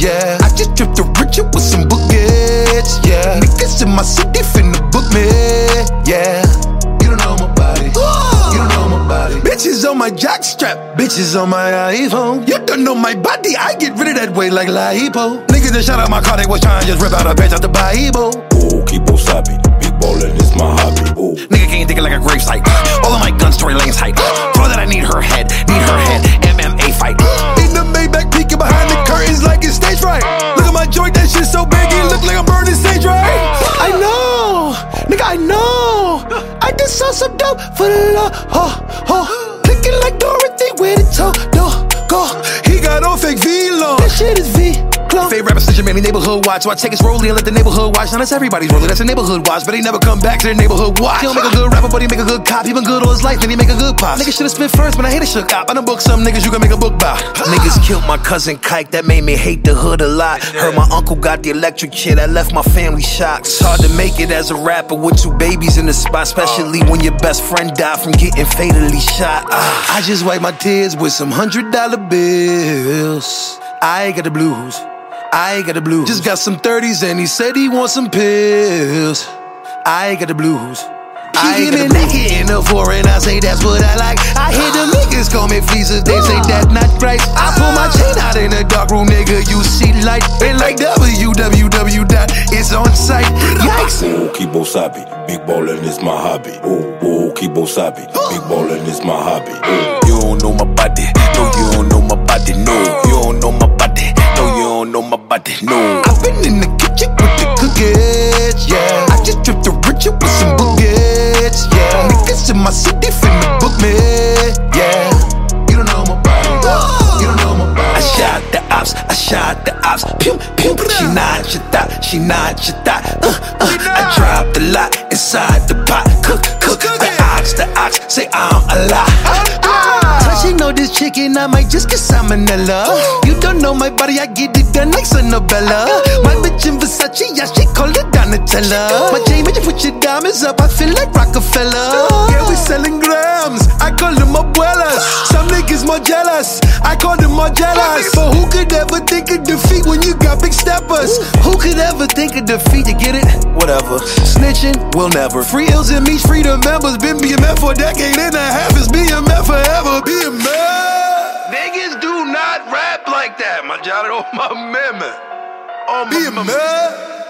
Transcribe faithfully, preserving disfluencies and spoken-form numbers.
yeah. I just dripped the richer with some boogies, yeah. Niggas in my city finna book me, yeah. You don't know my body, you don't know my body. Bitches on my jockstrap, bitches on my iPhone. You don't know my body, I get rid of that way like lipo. Niggas that shot out my car, they was trying to just rip out a page out the Bible. Ooh, keep on sabi, big ballin' is my hobby. Ooh. Nigga can't think it like a gravesite. All of my gun story lanes tight. Pro that I need her head, need her head. M M A fight. In the Maybach peeking behind the curtains like it's stage fright. Look at my joint, that shit so big, it look like I'm burning stage right. I know, nigga, I know. I just saw some dope for the law. Oh, oh. Clicking like Dorothy with a toe, do, go. He got on fake V-Long. That shit is V. Favorite rapper snitching, man, neighborhood watch. So I take his rollie and let the neighborhood watch. Now that's everybody's rollie, that's a neighborhood watch. But he never come back to the neighborhood watch. He don't make a good rapper, but he make a good cop. He been good all his life, then he make a good pop. Niggas should've spit first, but I hate a shook up. I done booked some niggas you can make a book by. Niggas killed my cousin Kike, that made me hate the hood a lot. Heard my uncle got the electric chair, that left my family shocked. It's hard to make it as a rapper with two babies in the spot, especially when your best friend died from getting fatally shot. Ah, I just wipe my tears with some hundred dollar bills. I got the blues, I got the blues. Just got some thirties and he said he wants some pills. I got the blues. I got the blues. In the foreign, I say that's what I like. I hear the niggas call me fleeces, they say that's not right. I pull my chain out in the dark room, nigga, you see light. Ain't like W W W dot, it's on site. Yikes. Ooh, keep on sabi, big ballin' is my hobby. Ooh, ooh, keep on sabi, big ballin' is my hobby. Ooh. You don't know my body, no, you don't know my body, no. You don't know my body, no, you don't know my body, no. I've been in the kitchen with the cookies, yeah. I just dripped the richer with some boogies, yeah. Niggas in my city finna book me, yeah. You don't know my body, you don't know my body. I shot the ops, I shot the ops. Pew, pew, she not your thought, she not your thought. Uh, uh, I dropped the lot inside the pot. Cook, cook, the ox, the ox, say I'm a lot. She know this chicken, I might just get salmonella. You don't know my body, I get it done like Sonabella. My bitch in Versace, yeah, she call it Donatella. My chain, you put your diamonds up, I feel like Rockefeller. Yeah, we selling grams, I call them abuelas. Some niggas more jealous, I call them more jealous. But who could ever think of defeat when you got big steppers? Who could ever think of defeat, you get it? Whatever, snitching, will never. Free ills and me's freedom members, been B M F for a decade and a half, it's B M F forever, B M F. Niggas do not rap like that, my Johnny, on my man, man. On my man.